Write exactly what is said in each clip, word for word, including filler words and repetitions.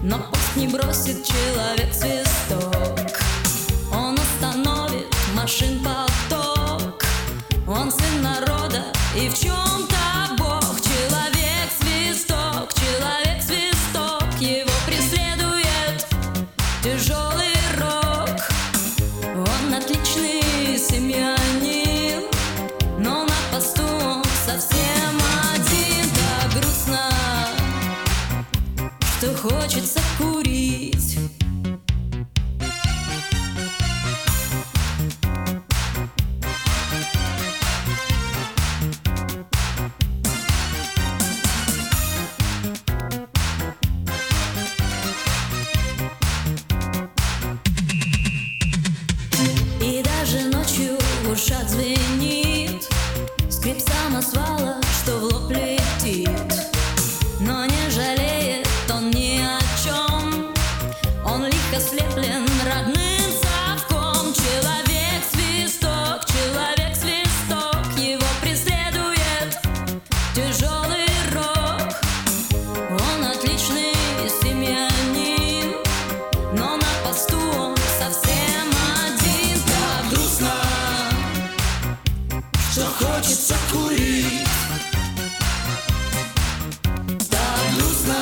но пост не бросит человек свисток. Он остановит машин поток. Он сын народа и в чем-то бог. Человек свисток, человек свисток, его преследует тяжелый рок. Он отличный семьянин, но на посту он совсем один. Так грустно, что хочется курить. И даже ночью в ушах звенит скрип самосвала, что в лоб летит. Но не жалеет он ни о чем, он лихо слеплен родным совком. Человек свисток, человек свисток, его преследует тяжелый рок. Он отличный семьянин, но на посту он совсем один. Так грустно, что хочется курить. так грустно,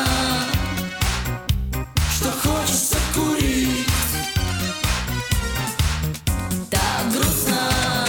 Что хочется курить. так грустно.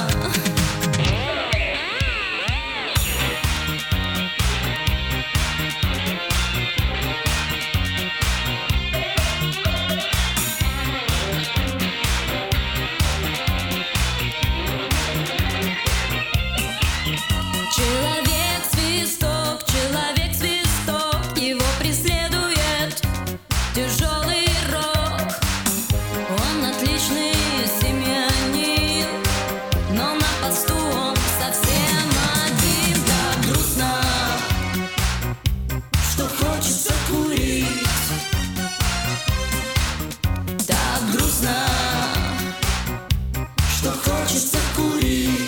Человек свисток, человек свисток, его преследует тяжелый рок. Он отличный семьянин, но на посту он совсем один. Так грустно, Что хочется курить. так грустно, Что хочется курить.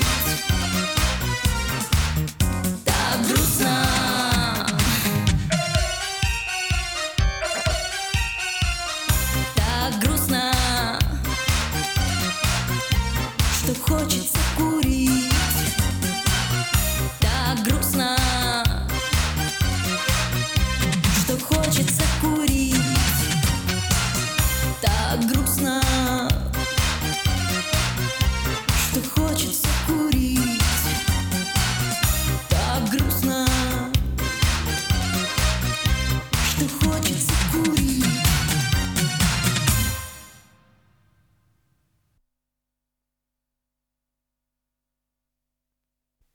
так грустно. Так грустно, что хочется курить. Так грустно, что хочется курить. Так грустно, что хочется курить. Так грустно, что хочется курить.